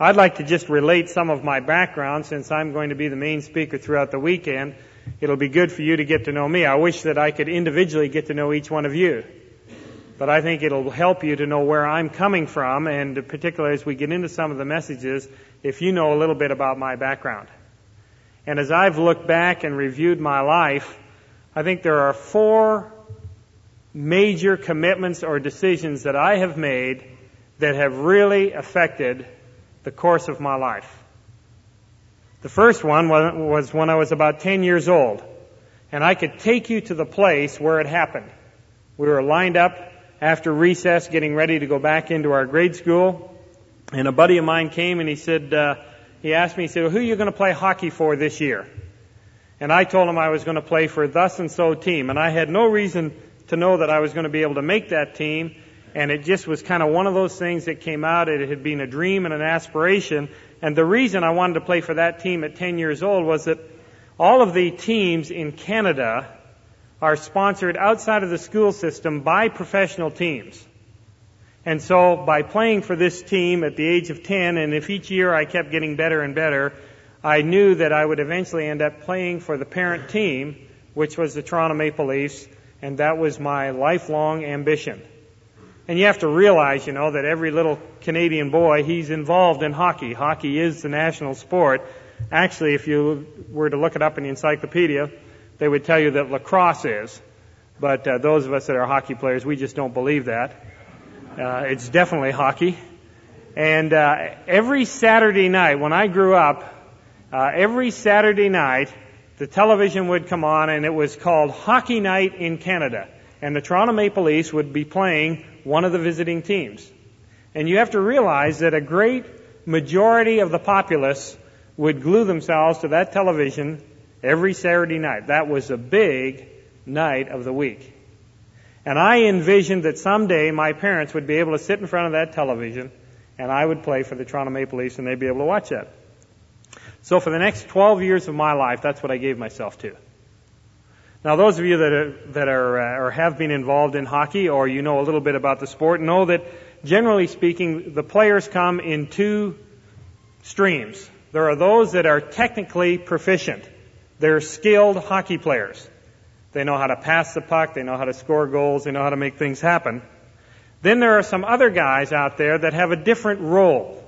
I'd like to just relate some of my background since I'm going to be the main speaker throughout the weekend. It'll be good for you to get to know me. I wish that I could individually get to know each one of you. But I think it'll help you to know where I'm coming from, and particularly as we get into some of the messages, if you know a little bit about my background. And as I've looked back and reviewed my life, I think there are 4 major commitments or decisions that I have made that have really affected the course of my life. The first one was when I was about 10 years old, and I could take you to the place where it happened. We were lined up after recess getting ready to go back into our grade school, and a buddy of mine came and he asked me, who are you going to play hockey for this year? And I told him I was going to play for thus and so team, and I had no reason to know that I was going to be able to make that team, and it just was kind of one of those things that came out. It had been a dream and an aspiration, and the reason I wanted to play for that team at 10 years old was that all of the teams in Canada are sponsored outside of the school system by professional teams. And so by playing for this team at the age of 10, and if each year I kept getting better and better, I knew that I would eventually end up playing for the parent team, which was the Toronto Maple Leafs, and that was my lifelong ambition. And you have to realize, that every little Canadian boy, he's involved in hockey. Hockey is the national sport. Actually, if you were to look it up in the encyclopedia, they would tell you that lacrosse is. But those of us that are hockey players, we just don't believe that. It's definitely hockey. And every Saturday night, when I grew up, every Saturday night, the television would come on, and it was called Hockey Night in Canada. And the Toronto Maple Leafs would be playing one of the visiting teams. And you have to realize that a great majority of the populace would glue themselves to that television every Saturday night. That was a big night of the week. And I envisioned that someday my parents would be able to sit in front of that television and I would play for the Toronto Maple Leafs and they'd be able to watch that. So for the next 12 years of my life, that's what I gave myself to. Now, those of you that are or have been involved in hockey, or you know a little bit about the sport, know that generally speaking, the players come in 2 streams. There are those that are technically proficient. They're skilled hockey players. They know how to pass the puck, they know how to score goals, they know how to make things happen. Then there are some other guys out there that have a different role.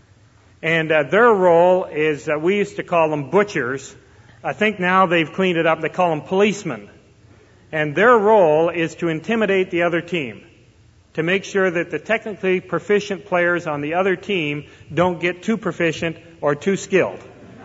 And their role is, we used to call them butchers. I think now they've cleaned it up. They call them policemen. And their role is to intimidate the other team, to make sure that the technically proficient players on the other team don't get too proficient or too skilled.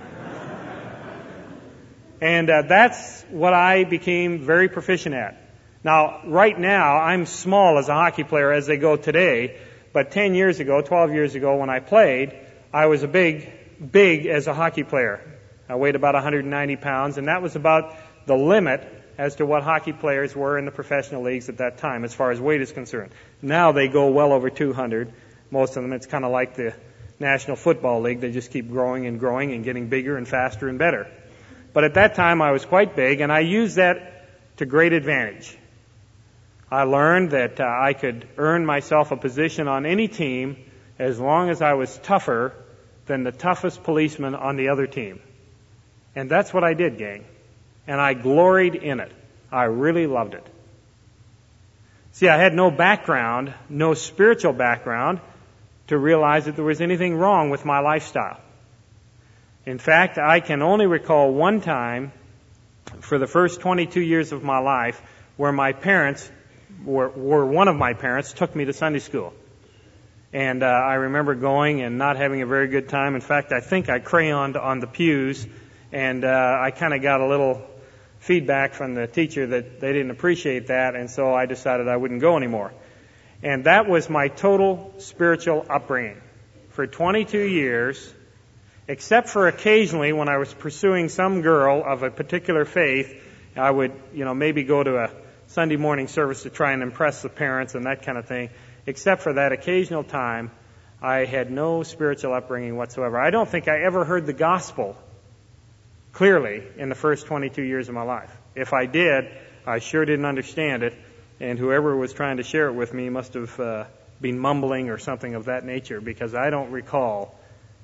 And that's what I became very proficient at. Now, right now, I'm small as a hockey player as they go today, but 10 years ago, 12 years ago when I played, I was big as a hockey player. I weighed about 190 pounds, and that was about the limit as to what hockey players were in the professional leagues at that time as far as weight is concerned. Now they go well over 200. Most of them, it's kind of like the National Football League. They just keep growing and growing and getting bigger and faster and better. But at that time, I was quite big, and I used that to great advantage. I learned that I could earn myself a position on any team as long as I was tougher than the toughest policeman on the other team. And that's what I did, gang. And I gloried in it. I really loved it. See, I had no background, no spiritual background, to realize that there was anything wrong with my lifestyle. In fact, I can only recall one time for the first 22 years of my life where my parents, one of my parents, took me to Sunday school. And I remember going and not having a very good time. In fact, I think I crayoned on the pews. And I kind of got a little feedback from the teacher that they didn't appreciate that, and so I decided I wouldn't go anymore. And that was my total spiritual upbringing. For 22 years, except for occasionally when I was pursuing some girl of a particular faith, I would, maybe go to a Sunday morning service to try and impress the parents and that kind of thing. Except for that occasional time, I had no spiritual upbringing whatsoever. I don't think I ever heard the gospel clearly in the first 22 years of my life. If I did, I sure didn't understand it, and whoever was trying to share it with me must have been mumbling or something of that nature, because I don't recall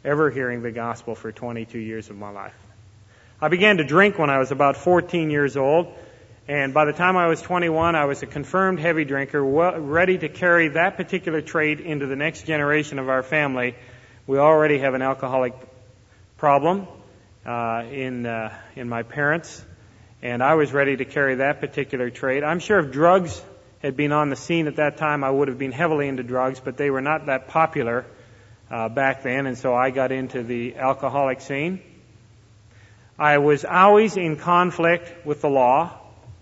ever hearing the gospel for 22 years of my life. I began to drink when I was about 14 years old, and by the time I was 21, I was a confirmed heavy drinker, ready to carry that particular trait into the next generation of our family. We already have an alcoholic problem in my parents, and I was ready to carry that particular trait. I'm sure if drugs had been on the scene at that time, I would have been heavily into drugs, but they were not that popular back then, and so I got into the alcoholic scene. I was always in conflict with the law.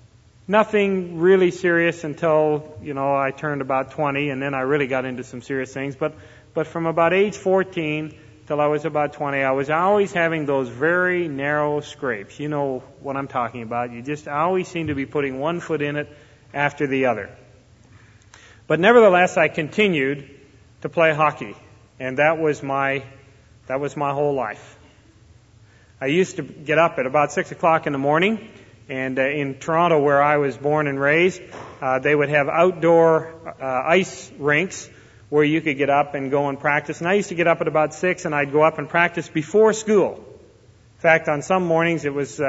Nothing really serious until, I turned about 20, and then I really got into some serious things. But from about age 14 till I was about 20, I was always having those very narrow scrapes. You know what I'm talking about. You just always seem to be putting one foot in it after the other. But nevertheless, I continued to play hockey, and that was my whole life. I used to get up at about 6 o'clock in the morning, and in Toronto, where I was born and raised, they would have outdoor ice rinks where you could get up and go and practice. And I used to get up at about 6, and I'd go up and practice before school. In fact, on some mornings it was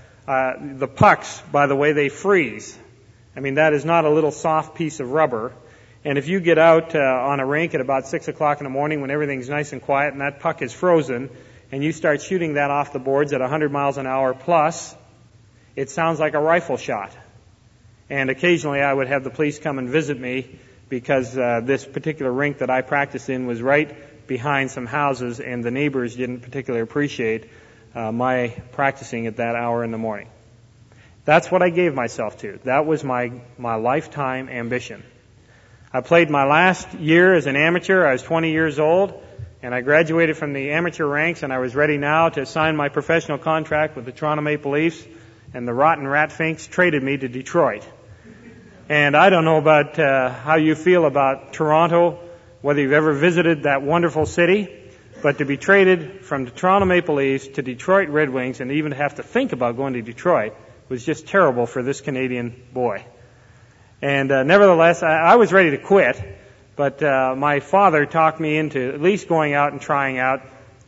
the pucks, by the way, they freeze. I mean, that is not a little soft piece of rubber. And if you get out on a rink at about 6 o'clock in the morning when everything's nice and quiet and that puck is frozen, and you start shooting that off the boards at 100 miles an hour plus, it sounds like a rifle shot. And occasionally I would have the police come and visit me because this particular rink that I practiced in was right behind some houses, and the neighbors didn't particularly appreciate my practicing at that hour in the morning. That's what I gave myself to. That was my lifetime ambition. I played my last year as an amateur. I was 20 years old, and I graduated from the amateur ranks, and I was ready now to sign my professional contract with the Toronto Maple Leafs, and the Rotten Ratfinks traded me to Detroit. And I don't know about how you feel about Toronto, whether you've ever visited that wonderful city, but to be traded from the Toronto Maple Leafs to Detroit Red Wings and even have to think about going to Detroit was just terrible for this Canadian boy. And nevertheless, I was ready to quit, but my father talked me into at least going out and trying out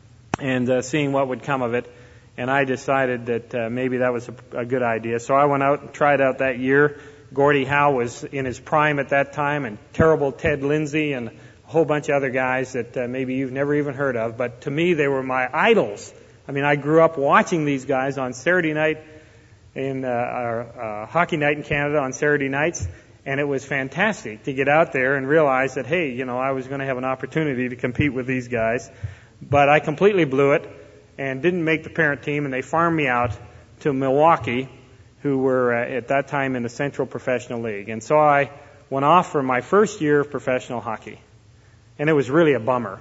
and seeing what would come of it. And I decided that maybe that was a good idea. So I went out and tried out that year. Gordie Howe was in his prime at that time, and terrible Ted Lindsay and a whole bunch of other guys that maybe you've never even heard of. But to me, they were my idols. I mean, I grew up watching these guys on Saturday night in our hockey night in Canada on Saturday nights, and it was fantastic to get out there and realize that, hey, I was going to have an opportunity to compete with these guys. But I completely blew it and didn't make the parent team, and they farmed me out to Milwaukee, who were at that time in the Central Professional League. And so I went off for my first year of professional hockey, and it was really a bummer.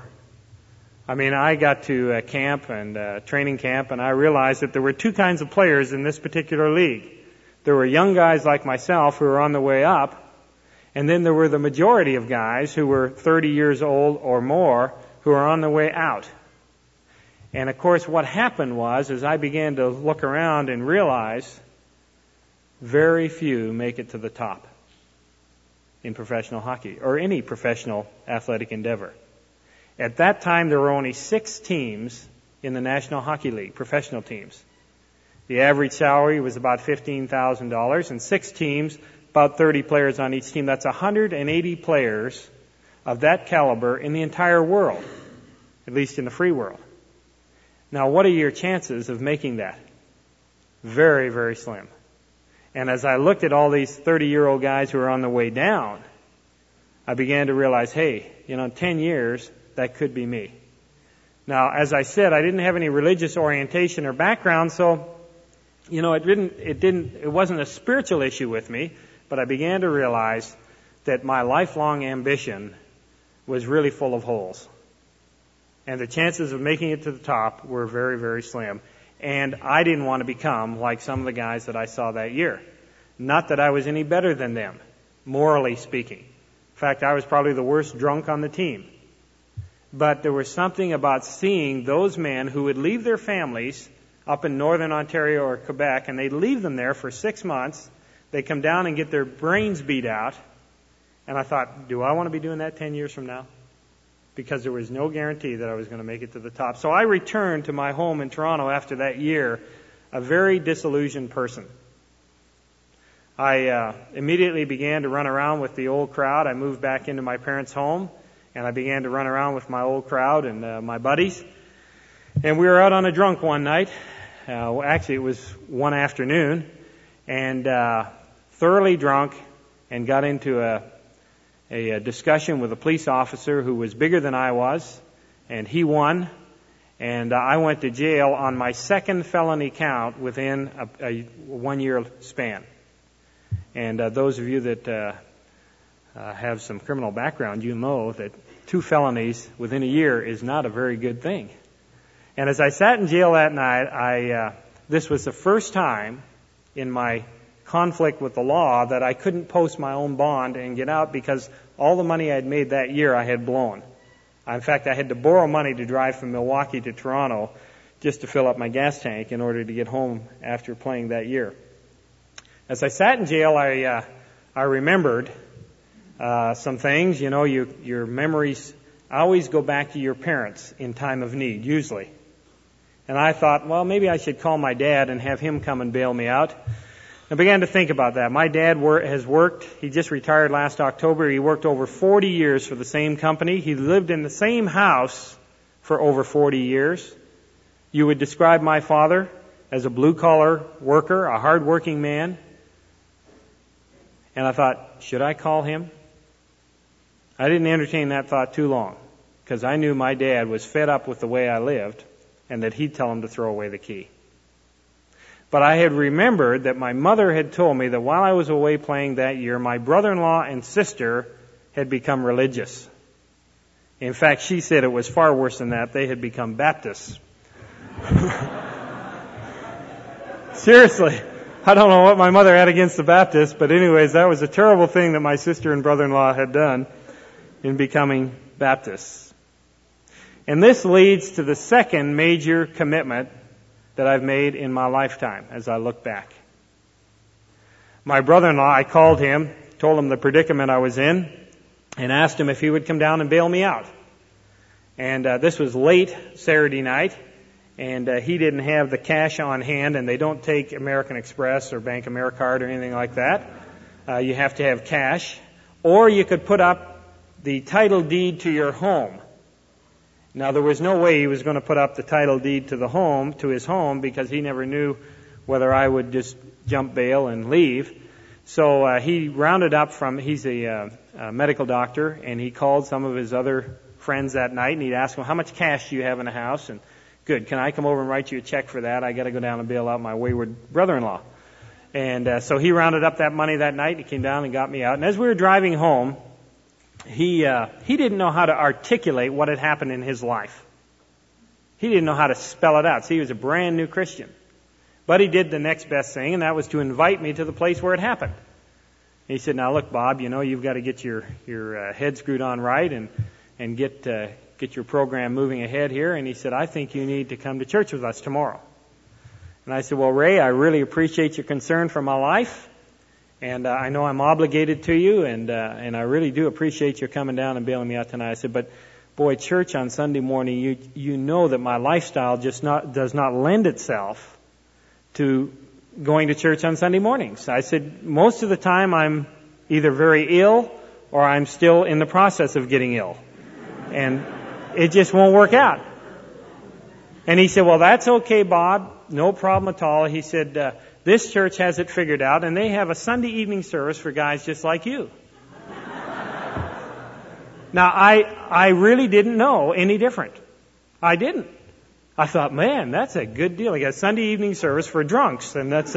I mean, I got to camp and training camp, and I realized that there were two kinds of players in this particular league. There were young guys like myself who were on the way up, and then there were the majority of guys who were 30 years old or more who were on the way out. And of course, what happened was, as I began to look around and realize, very few make it to the top in professional hockey or any professional athletic endeavor. At that time, there were only 6 teams in the National Hockey League, professional teams. The average salary was about $15,000, and 6 teams, about 30 players on each team. That's 180 players of that caliber in the entire world, at least in the free world. Now, what are your chances of making that? Very, very slim. And as I looked at all these 30-year-old guys who were on the way down, I began to realize, hey, in 10 years, that could be me. Now, as I said, I didn't have any religious orientation or background, so, it wasn't a spiritual issue with me, but I began to realize that my lifelong ambition was really full of holes. And the chances of making it to the top were very, very slim. And I didn't want to become like some of the guys that I saw that year. Not that I was any better than them, morally speaking. In fact, I was probably the worst drunk on the team. But there was something about seeing those men who would leave their families up in northern Ontario or Quebec, and they'd leave them there for 6 months. They'd come down and get their brains beat out. And I thought, do I want to be doing that 10 years from now? because there was no guarantee that I was going to make it to the top. So I returned to my home in Toronto after that year, a very disillusioned person. I immediately began to run around with the old crowd. I moved back into my parents' home, and I began to run around with my old crowd and my buddies. And we were out on a drunk one night. Actually, it was one afternoon, and thoroughly drunk, and got into a discussion with a police officer who was bigger than I was, and he won, and I went to jail on my second felony count within a 1 year span. And those of you that have some criminal background, you know that 2 felonies within a year is not a very good thing. And as I sat in jail that night, this was the first time in my conflict with the law that I couldn't post my own bond and get out because all the money I had made that year I had blown. In fact, I had to borrow money to drive from Milwaukee to Toronto just to fill up my gas tank in order to get home after playing that year. As I sat in jail, I remembered some things. You know, your memories always go back to your parents in time of need, usually. And I thought, well, maybe I should call my dad and have him come and bail me out. I began to think about that. My dad has worked. He just retired last October. He worked over 40 years for the same company. He lived in the same house for over 40 years. You would describe my father as a blue-collar worker, a hard-working man. And I thought, should I call him? I didn't entertain that thought too long because I knew my dad was fed up with the way I lived and that he'd tell him to throw away the key. But I had remembered that my mother had told me that while I was away playing that year, my brother-in-law and sister had become religious. In fact, she said it was far worse than that. They had become Baptists. Seriously. I don't know what my mother had against the Baptists, but anyways, that was a terrible thing that my sister and brother-in-law had done in becoming Baptists. And this leads to the second major commitment that I've made in my lifetime as I look back. My brother-in-law, I called him, told him the predicament I was in, and asked him if he would come down and bail me out. And this was late Saturday night, and he didn't have the cash on hand, and they don't take American Express or Bank AmeriCard or anything like that. You have to have cash. Or you could put up the title deed to your home. Now, there was no way he was going to put up the title deed to his home, because he never knew whether I would just jump bail and leave. So he rounded up he's a medical doctor, and he called some of his other friends that night, and he'd ask them, how much cash do you have in the house? And good, can I come over and write you a check for that? I got to go down and bail out my wayward brother-in-law. And so he rounded up that money that night. He came down and got me out. And as we were driving home, he didn't know how to articulate what had happened in his life. He didn't know how to spell it out. See, he was a brand new Christian. But he did the next best thing, and that was to invite me to the place where it happened. He said, now look, Bob, you've got to get your head screwed on right and get your program moving ahead here. And he said, I think you need to come to church with us tomorrow. And I said, well, Ray, I really appreciate your concern for my life. And I know I'm obligated to you, and I really do appreciate your coming down and bailing me out tonight. I said, but boy, church on Sunday morning, you know that my lifestyle just does not lend itself to going to church on Sunday mornings. I said, most of the time I'm either very ill or I'm still in the process of getting ill. And it just won't work out. And he said, well, that's okay, Bob. No problem at all. He said, this church has it figured out, and they have a Sunday evening service for guys just like you. Now, I really didn't know any different. I didn't. I thought, man, that's a good deal. He got Sunday evening service for drunks, and that's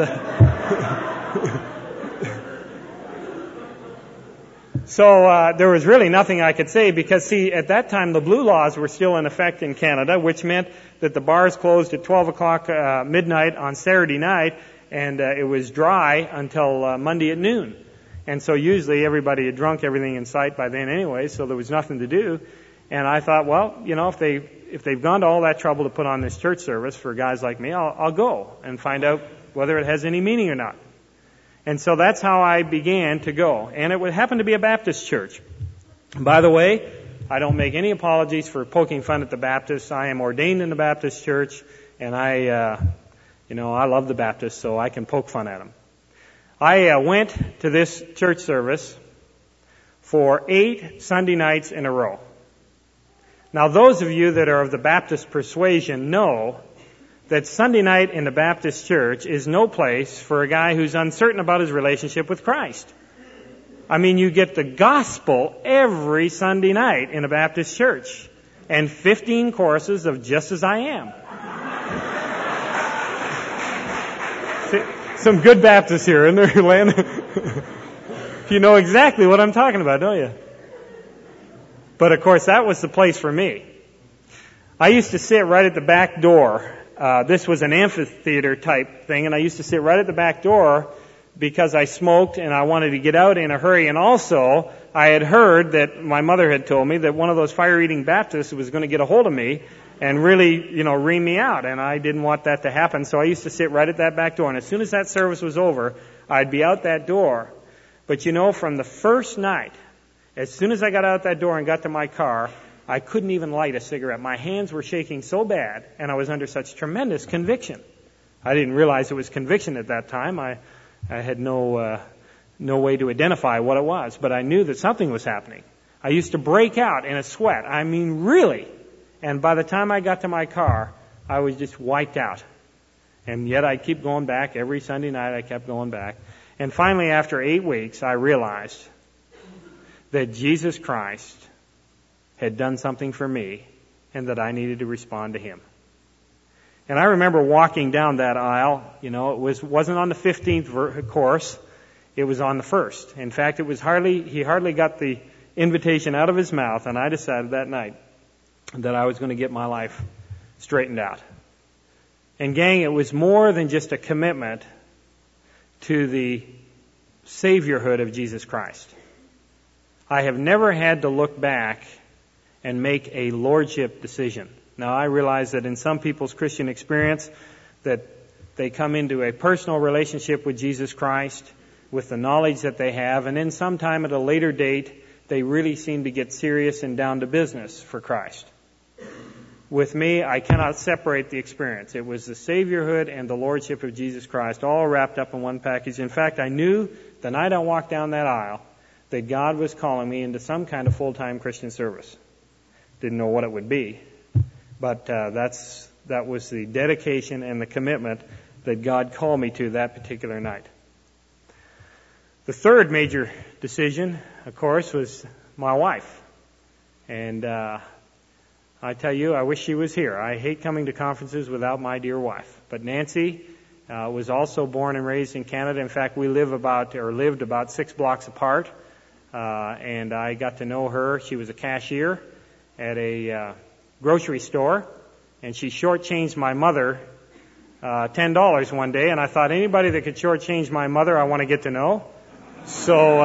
So there was really nothing I could say because, see, at that time the blue laws were still in effect in Canada, which meant that the bars closed at 12 o'clock midnight on Saturday night, and it was dry until Monday at noon. And so usually everybody had drunk everything in sight by then anyway, so there was nothing to do. And I thought, well, if they've gone to all that trouble to put on this church service for guys like me, I'll go and find out whether it has any meaning or not. And so that's how I began to go. And it would happen to be a Baptist church. By the way, I don't make any apologies for poking fun at the Baptists. I am ordained in the Baptist church, and I love the Baptists, so I can poke fun at them. I went to this church service for 8 Sunday nights in a row. Now, those of you that are of the Baptist persuasion know that Sunday night in the Baptist church is no place for a guy who's uncertain about his relationship with Christ. I mean, you get the gospel every Sunday night in a Baptist church, and 15 courses of Just As I Am. Some good Baptists here, isn't there, Len? You know exactly what I'm talking about, don't you? But of course, that was the place for me. I used to sit right at the back door. This was an amphitheater type thing, and I used to sit right at the back door because I smoked and I wanted to get out in a hurry. And also, I had heard that my mother had told me that one of those fire-eating Baptists was going to get a hold of me and really, ream me out. And I didn't want that to happen. So I used to sit right at that back door. And as soon as that service was over, I'd be out that door. But from the first night, as soon as I got out that door and got to my car, I couldn't even light a cigarette. My hands were shaking so bad, and I was under such tremendous conviction. I didn't realize it was conviction at that time. I had no way to identify what it was, but I knew that something was happening. I used to break out in a sweat. I mean, really. And by the time I got to my car, I was just wiped out. And yet I'd keep going back. Every Sunday night I kept going back. And finally, after 8 weeks, I realized that Jesus Christ had done something for me and that I needed to respond to Him. And I remember walking down that aisle. It wasn't on the 15th course. It was on the first. In fact, he hardly got the invitation out of his mouth, and I decided that night that I was going to get my life straightened out. And gang, it was more than just a commitment to the Saviorhood of Jesus Christ. I have never had to look back and make a lordship decision. Now, I realize that in some people's Christian experience that they come into a personal relationship with Jesus Christ with the knowledge that they have, and then sometime at a later date, they really seem to get serious and down to business for Christ. With me, I cannot separate the experience. It was the Saviorhood and the Lordship of Jesus Christ all wrapped up in one package. In fact, I knew the night I walked down that aisle that God was calling me into some kind of full-time Christian service. Didn't know what it would be, but that was the dedication and the commitment that God called me to that particular night. The third major decision, of course, was my wife. And I tell you, I wish she was here. I hate coming to conferences without my dear wife. But Nancy was also born and raised in Canada. In fact, we lived about 6 blocks apart. And I got to know her. She was a cashier at a grocery store, and she shortchanged my mother $10 one day. And I thought, anybody that could shortchange my mother, I want to get to know. So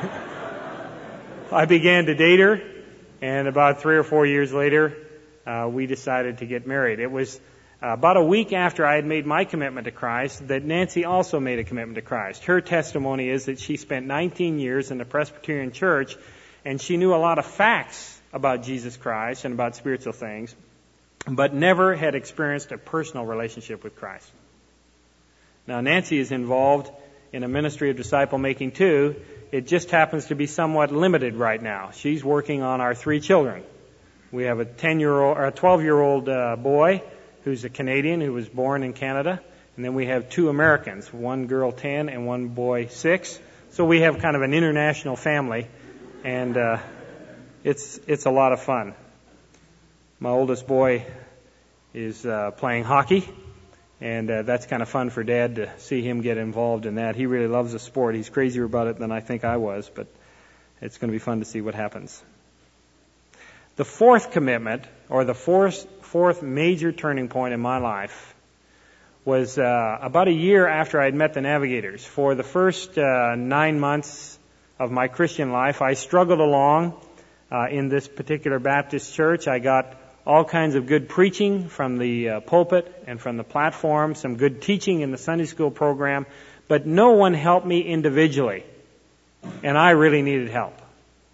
I began to date her. And about 3 or 4 years later, we decided to get married. It was about a week after I had made my commitment to Christ that Nancy also made a commitment to Christ. Her testimony is that she spent 19 years in the Presbyterian Church, and she knew a lot of facts about Jesus Christ and about spiritual things, but never had experienced a personal relationship with Christ. Now, Nancy is involved in a ministry of disciple making too. It just happens to be somewhat limited right now. She's working on our 3 children. We have a 12-year-old boy who's a Canadian who was born in Canada, and then we have 2 Americans, 1 girl 10 and 1 boy 6. So we have kind of an international family, and it's a lot of fun. My oldest boy is playing hockey. And that's kind of fun for Dad to see him get involved in that. He really loves the sport. He's crazier about it than I think I was, but it's going to be fun to see what happens. The fourth commitment, or the fourth major turning point in my life, was about a year after I had met the Navigators. For the first 9 months of my Christian life, I struggled along in this particular Baptist church. I got all kinds of good preaching from the pulpit and from the platform, some good teaching in the Sunday school program, but no one helped me individually, and I really needed help.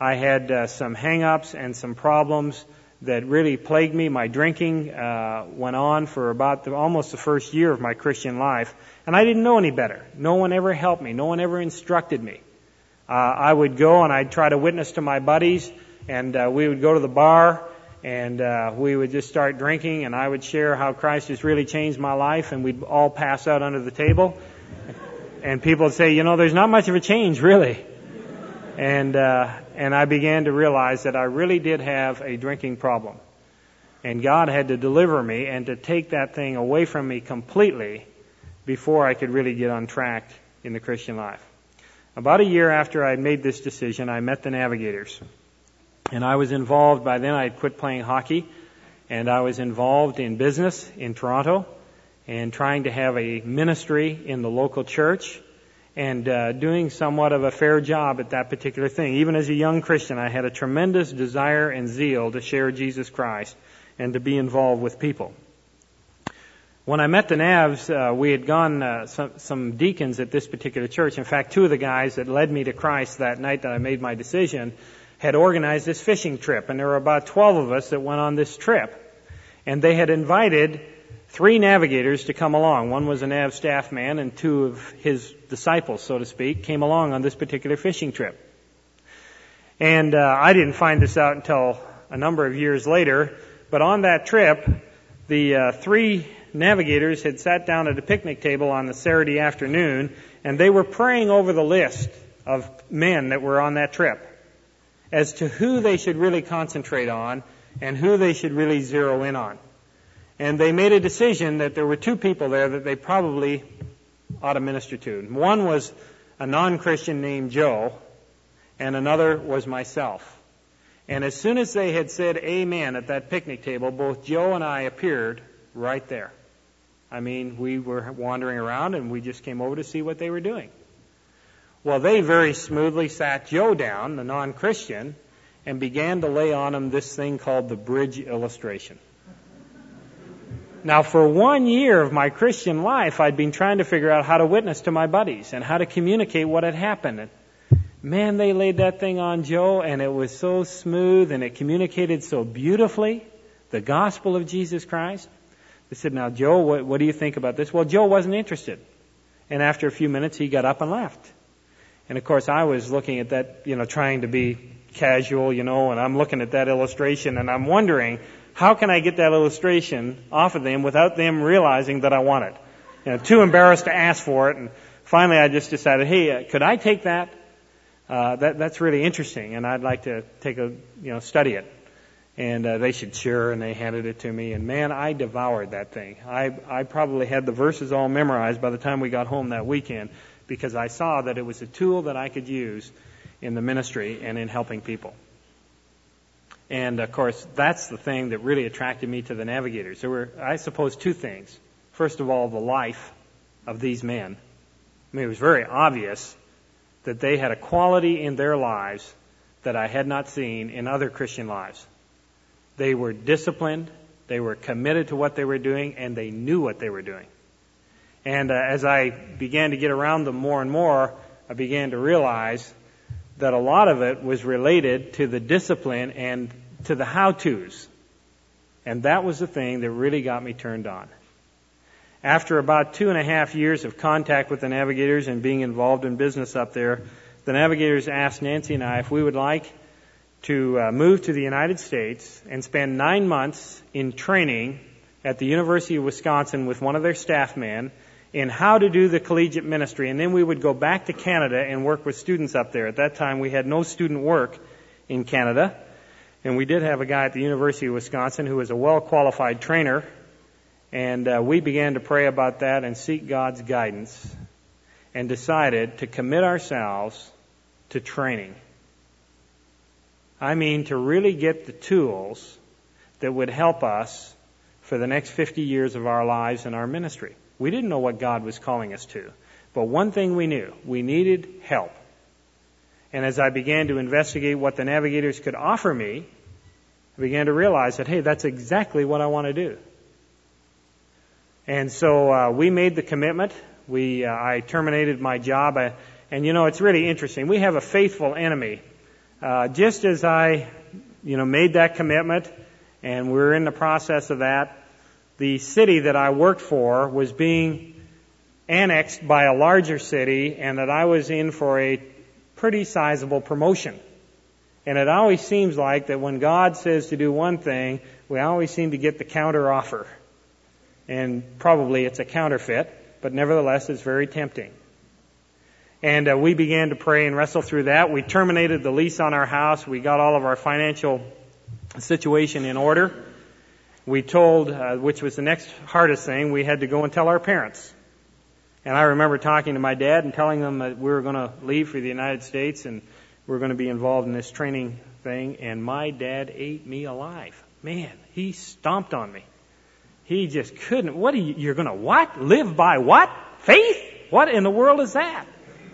I had some hang-ups and some problems that really plagued me. My drinking went on for about almost the first year of my Christian life, and I didn't know any better. No one ever helped me. No one ever instructed me. I would go and I'd try to witness to my buddies, and we would go to the bar, and we would just start drinking, and I would share how Christ has really changed my life, and we'd all pass out under the table. And people would say, there's not much of a change, really. And I began to realize that I really did have a drinking problem. And God had to deliver me and to take that thing away from me completely before I could really get on track in the Christian life. About a year after I made this decision, I met the Navigators. And I was involved, by then I had quit playing hockey, and I was involved in business in Toronto and trying to have a ministry in the local church and doing somewhat of a fair job at that particular thing. Even as a young Christian, I had a tremendous desire and zeal to share Jesus Christ and to be involved with people. When I met the Navs, we had gone some deacons at this particular church. In fact, two of the guys that led me to Christ that night that I made my decision had organized this fishing trip, and there were about 12 of us that went on this trip. And they had invited 3 navigators to come along. One was a Nav staff man, and 2 of his disciples, so to speak, came along on this particular fishing trip. And I didn't find this out until a number of years later, but on that trip, the 3 navigators had sat down at a picnic table on a Saturday afternoon, and they were praying over the list of men that were on that trip as to who they should really concentrate on and who they should really zero in on. And they made a decision that there were 2 people there that they probably ought to minister to. One was a non-Christian named Joe, and another was myself. And as soon as they had said amen at that picnic table, both Joe and I appeared right there. I mean, we were wandering around and we just came over to see what they were doing. Well, they very smoothly sat Joe down, the non-Christian, and began to lay on him this thing called the bridge illustration. Now, for 1 year of my Christian life, I'd been trying to figure out how to witness to my buddies and how to communicate what had happened. And man, they laid that thing on Joe, and it was so smooth, and it communicated so beautifully the gospel of Jesus Christ. They said, now, Joe, what do you think about this? Well, Joe wasn't interested. And after a few minutes, he got up and left. And, of course, I was looking at that, trying to be casual, and I'm looking at that illustration, and I'm wondering, how can I get that illustration off of them without them realizing that I want it? Too embarrassed to ask for it. And finally, I just decided, hey, could I take that? That's really interesting, and I'd like to take study it. And they said, sure, and they handed it to me. And man, I devoured that thing. I probably had the verses all memorized by the time we got home that weekend, because I saw that it was a tool that I could use in the ministry and in helping people. And, of course, that's the thing that really attracted me to the Navigators. There were, I suppose, 2 things. First of all, the life of these men. I mean, it was very obvious that they had a quality in their lives that I had not seen in other Christian lives. They were disciplined, they were committed to what they were doing, and they knew what they were doing. And as I began to get around them more and more, I began to realize that a lot of it was related to the discipline and to the how-tos. And that was the thing that really got me turned on. After about 2.5 years of contact with the Navigators and being involved in business up there, the Navigators asked Nancy and I if we would like to move to the United States and spend 9 months in training at the University of Wisconsin with one of their staff men in how to do the collegiate ministry. And then we would go back to Canada and work with students up there. At that time, we had no student work in Canada. And we did have a guy at the University of Wisconsin who was a well-qualified trainer. And we began to pray about that and seek God's guidance and decided to commit ourselves to training. I mean, to really get the tools that would help us for the next 50 years of our lives and our ministry. We didn't know what God was calling us to. But one thing we knew, we needed help. And as I began to investigate what the Navigators could offer me, I began to realize that, hey, that's exactly what I want to do. And so we made the commitment. I terminated my job. And it's really interesting. We have a faithful enemy just as I, made that commitment, and we were in the process of that, the city that I worked for was being annexed by a larger city, and that I was in for a pretty sizable promotion. And it always seems like that when God says to do one thing, we always seem to get the counter offer. And probably it's a counterfeit, but nevertheless it's very tempting. And we began to pray and wrestle through that. We terminated the lease on our house. We got all of our financial situation in order. We told, which was the next hardest thing, we had to go and tell our parents. And I remember talking to my dad and telling them that we were going to leave for the United States and we were going to be involved in this training thing. And my dad ate me alive. Man, he stomped on me. He just couldn't. You're going to what? Live by what? Faith? What in the world is that?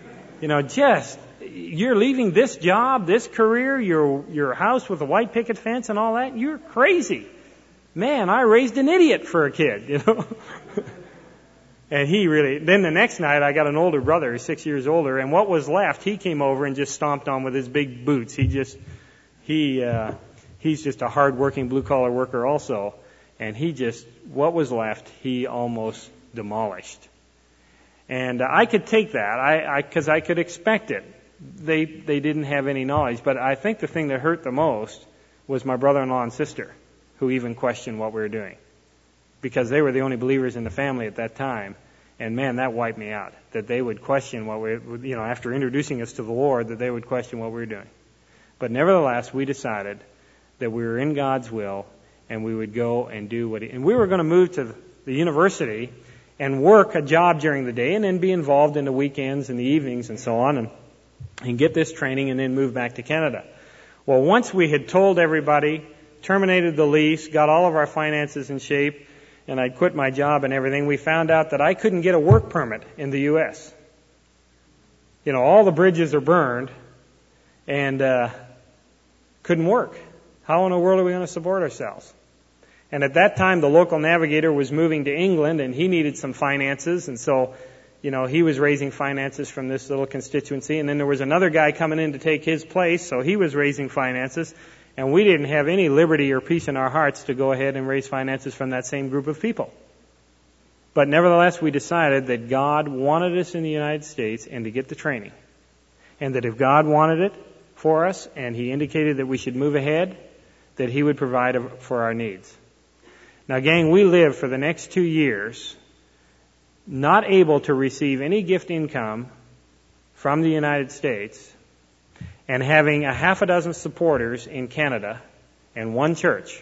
You're leaving this job, this career, your house with a white picket fence and all that. You're crazy. Man, I raised an idiot for a kid, And then the next night I got an older brother, 6 years older, and what was left, he came over and just stomped on with his big boots. He's just a hard-working blue-collar worker also. And what was left, he almost demolished. And I could take that, because I could expect it. They didn't have any knowledge. But I think the thing that hurt the most was my brother-in-law and sister, who even questioned what we were doing. Because they were the only believers in the family at that time. And man, that wiped me out. That they would question after introducing us to the Lord, that they would question what we were doing. But nevertheless, we decided that we were in God's will, and we would go and do and we were going to move to the university and work a job during the day and then be involved in the weekends and the evenings and so on and get this training and then move back to Canada. Well, once we had told everybody, terminated the lease, got all of our finances in shape, and I'd quit my job and everything, we found out that I couldn't get a work permit in the U.S. All the bridges are burned and couldn't work. How in the world are we going to support ourselves? And at that time, the local navigator was moving to England, and he needed some finances, and so, he was raising finances from this little constituency, and then there was another guy coming in to take his place, so he was raising finances, and we didn't have any liberty or peace in our hearts to go ahead and raise finances from that same group of people. But nevertheless, we decided that God wanted us in the United States and to get the training, and that if God wanted it for us, and He indicated that we should move ahead, that He would provide for our needs. Now, gang, we lived for the next 2 years not able to receive any gift income from the United States and having a half a dozen supporters in Canada and one church.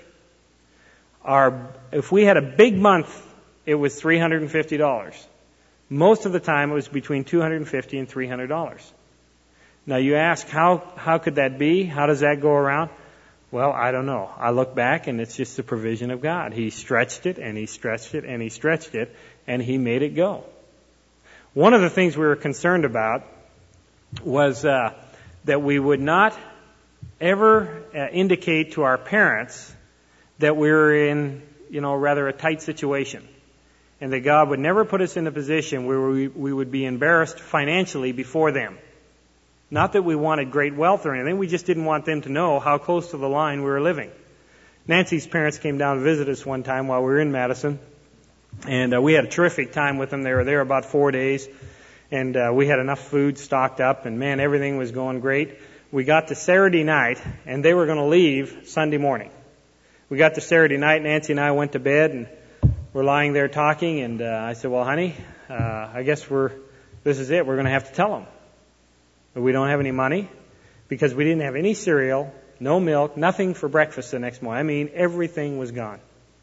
If we had a big month, it was $350. Most of the time, it was between $250 and $300. Now, you ask, how could that be? How does that go around? Well, I don't know. I look back and it's just the provision of God. He stretched it and He stretched it and He stretched it and He made it go. One of the things we were concerned about was that we would not ever indicate to our parents that we were in, rather a tight situation. And that God would never put us in a position where we would be embarrassed financially before them. Not that we wanted great wealth or anything, we just didn't want them to know how close to the line we were living. Nancy's parents came down to visit us one time while we were in Madison, and we had a terrific time with them. They were there about 4 days, and we had enough food stocked up, and man, everything was going great. We got to Saturday night, and they were going to leave Sunday morning. We got to Saturday night, Nancy and I went to bed, and we're lying there talking, and I said, well, honey, I guess this is it. We're going to have to tell them. We don't have any money because we didn't have any cereal, no milk, nothing for breakfast the next morning. I mean, everything was gone.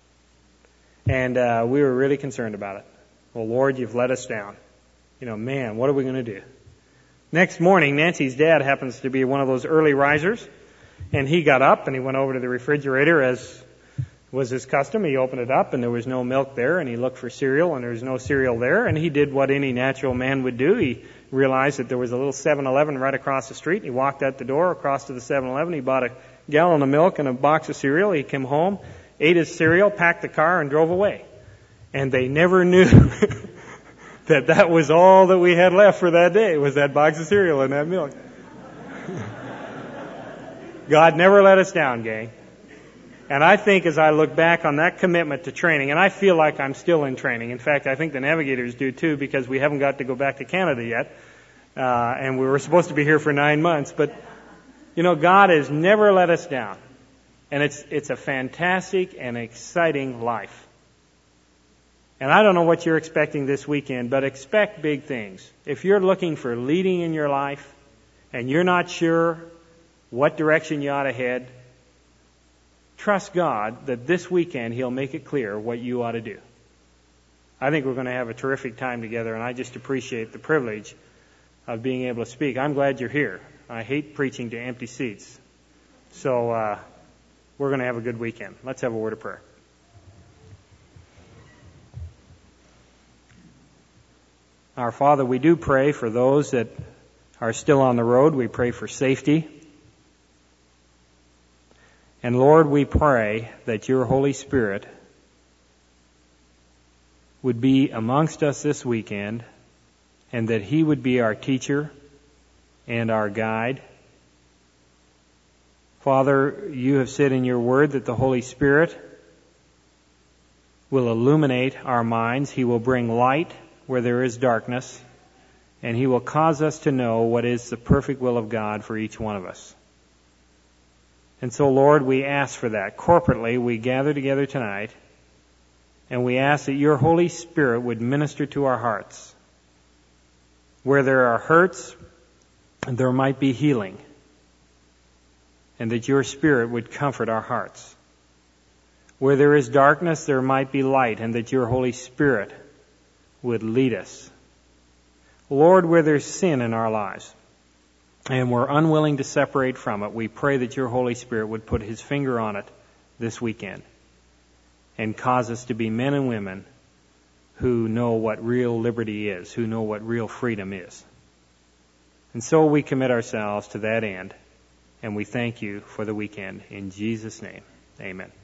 And we were really concerned about it. Well, Lord, you've let us down. Man, what are we going to do? Next morning, Nancy's dad happens to be one of those early risers. And he got up and he went over to the refrigerator as was his custom. He opened it up and there was no milk there. And he looked for cereal and there was no cereal there. And he did what any natural man would do. He realized that there was a little 7-Eleven right across the street. He walked out the door across to the 7-Eleven. He bought a gallon of milk and a box of cereal. He came home, ate his cereal, packed the car, and drove away. And they never knew that was all that we had left for that day, was that box of cereal and that milk. God never let us down, gang. And I think as I look back on that commitment to training, and I feel like I'm still in training. In fact, I think the navigators do too, because we haven't got to go back to Canada yet. And we were supposed to be here for 9 months. But, God has never let us down. And it's a fantastic and exciting life. And I don't know what you're expecting this weekend, but expect big things. If you're looking for leading in your life, and you're not sure what direction you ought to head, trust God that this weekend He'll make it clear what you ought to do. I think we're going to have a terrific time together, and I just appreciate the privilege of being able to speak. I'm glad you're here. I hate preaching to empty seats. So we're going to have a good weekend. Let's have a word of prayer. Our Father, we do pray for those that are still on the road. We pray for safety. And Lord, we pray that your Holy Spirit would be amongst us this weekend, and that He would be our teacher and our guide. Father, you have said in your word that the Holy Spirit will illuminate our minds. He will bring light where there is darkness, and He will cause us to know what is the perfect will of God for each one of us. And so, Lord, we ask for that. Corporately, we gather together tonight, and we ask that your Holy Spirit would minister to our hearts. Where there are hurts, there might be healing, and that your Spirit would comfort our hearts. Where there is darkness, there might be light, and that your Holy Spirit would lead us. Lord, where there's sin in our lives, and we're unwilling to separate from it, we pray that your Holy Spirit would put His finger on it this weekend and cause us to be men and women who know what real liberty is, who know what real freedom is. And so we commit ourselves to that end, and we thank you for the weekend. In Jesus' name, amen.